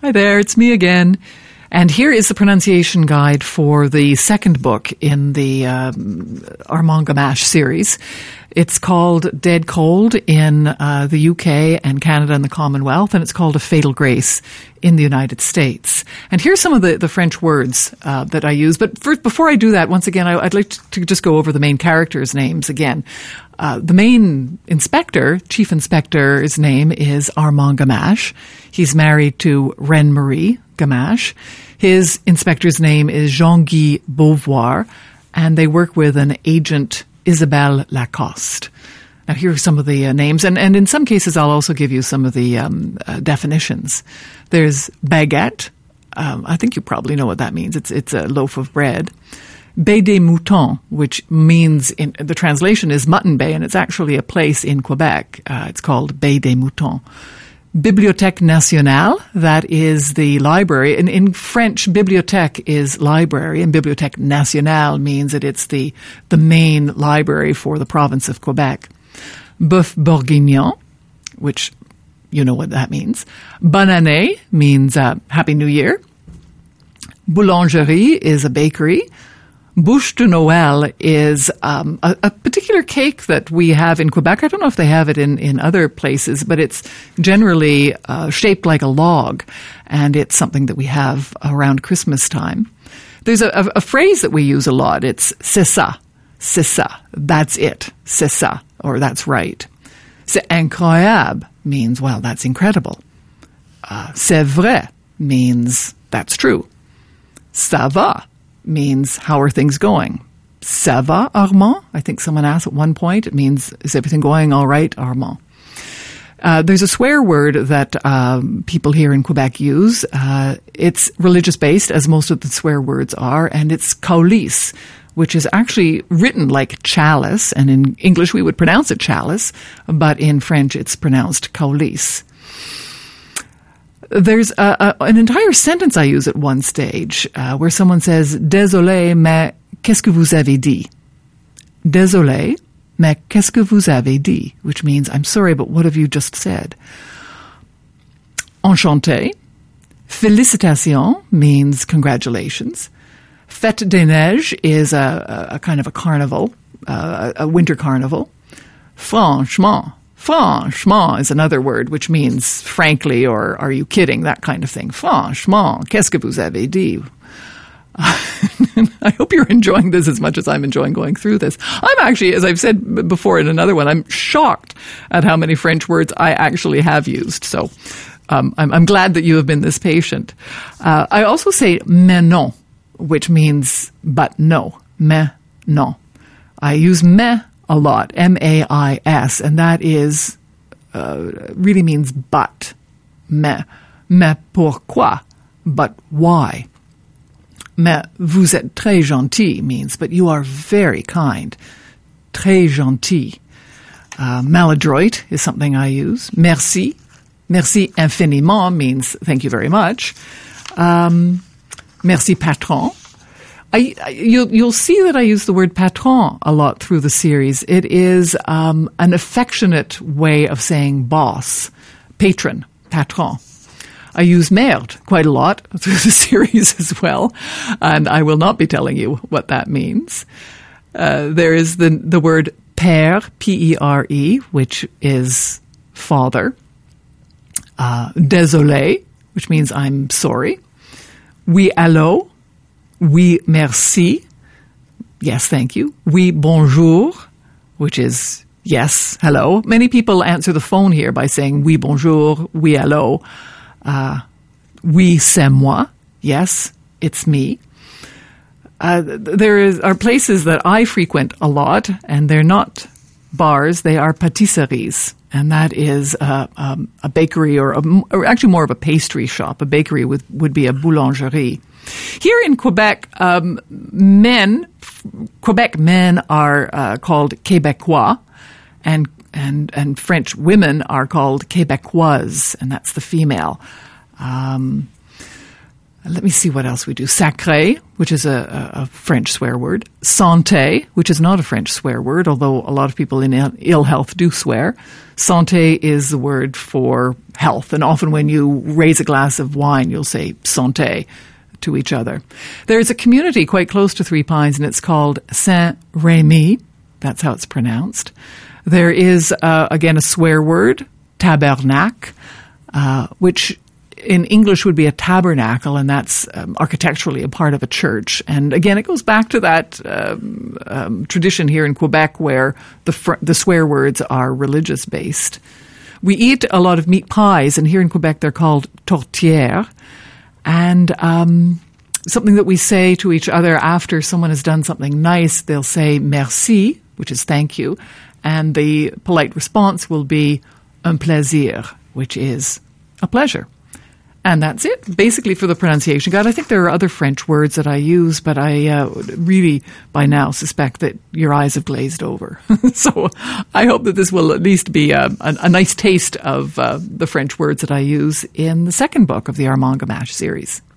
Hi there, it's me again. And here is the pronunciation guide for the second book in the Armand Gamache series. It's called Dead Cold in the UK and Canada and the Commonwealth, and it's called A Fatal Grace in the United States. And here's some of the French words that I use. But first, before I do that, once again, I'd like to just go over the main characters' names again. The main inspector, chief inspector's name is Armand Gamache. He's married to Reine Marie Gamache. His inspector's name is Jean-Guy Beauvoir, and they work with an agent, Isabelle Lacoste. Now, here are some of the names, and in some cases, I'll also give you some of the definitions. There's baguette. I think you probably know what that means. It's a loaf of bread. Baie des Moutons, which means, in the translation is Mutton Bay, and it's actually a place in Quebec. It's called Baie des Moutons. Bibliothèque Nationale, that is the library. In French, bibliothèque is library, and Bibliothèque Nationale means that it's the main library for the province of Quebec. Bœuf bourguignon, which you know what that means. Bonne année means Happy New Year. Boulangerie is a bakery. Bûche de Noël is a particular cake that we have in Quebec. I don't know if they have it in other places, but it's generally shaped like a log, and it's something that we have around Christmas time. There's a phrase that we use a lot. It's c'est ça, that's it, c'est ça, or that's right. C'est incroyable means, well, that's incredible. C'est vrai means that's true. Ça va means, how are things going? Ça va, Armand? I think someone asked at one point. It means, is everything going all right, Armand? There's a swear word that people here in Quebec use. It's religious-based, as most of the swear words are, and it's caulice, which is actually written like chalice, and in English we would pronounce it chalice, but in French it's pronounced caulice. There's an entire sentence I use at one stage where someone says, Désolé, mais qu'est-ce que vous avez dit? Désolé, mais qu'est-ce que vous avez dit? Which means, I'm sorry, but what have you just said? Enchanté. Félicitations means congratulations. Fête des Neiges is a kind of a carnival, a winter carnival. Franchement. Franchement is another word which means frankly or are you kidding, that kind of thing. Franchement, qu'est-ce que vous avez dit? I hope you're enjoying this as much as I'm enjoying going through this. I'm actually, as I've said before in another one, I'm shocked at how many French words I actually have used. So I'm glad that you have been this patient. I also say mais non, which means but no. Mais non. I use mais a lot, M-A-I-S, and that is, really means but. Mais pourquoi? But why? Mais vous êtes très gentil means, but you are very kind. Très gentil. Maladroit is something I use. Merci. Merci infiniment means thank you very much. Merci patron. You'll see that I use the word patron a lot through the series. It is an affectionate way of saying boss, patron, patron. I use merde quite a lot through the series as well, and I will not be telling you what that means. There is the word père, P-E-R-E, which is father. Désolé, which means I'm sorry. Oui, allô. Oui, merci. Yes, thank you. Oui, bonjour, which is yes, hello. Many people answer the phone here by saying oui, bonjour, oui, allô. Oui, c'est moi. Yes, it's me. There are places that I frequent a lot, and they're not bars, they are pâtisseries. And that is a bakery or actually more of a pastry shop. A bakery would be a boulangerie. Here in Quebec, Quebec men are called Québécois, and French women are called Québécoises, and that's the female. Let me see what else we do. Sacré, which is a French swear word. Santé, which is not a French swear word, although a lot of people in ill health do swear. Santé is the word for health, and often when you raise a glass of wine, you'll say santé to each other. There's a community quite close to Three Pines, and it's called Saint-Rémy. That's how it's pronounced. There is, again, a swear word, tabernacle, which in English would be a tabernacle, and that's architecturally a part of a church. And again, it goes back to that tradition here in Quebec where the swear words are religious-based. We eat a lot of meat pies, and here in Quebec they're called tourtières. And something that we say to each other after someone has done something nice, they'll say merci, which is thank you, and the polite response will be un plaisir, which is a pleasure. And that's it, basically, for the pronunciation guide. I think there are other French words that I use, but I really, by now, suspect that your eyes have glazed over. So I hope that this will at least be a nice taste of the French words that I use in the second book of the Armand Gamache series.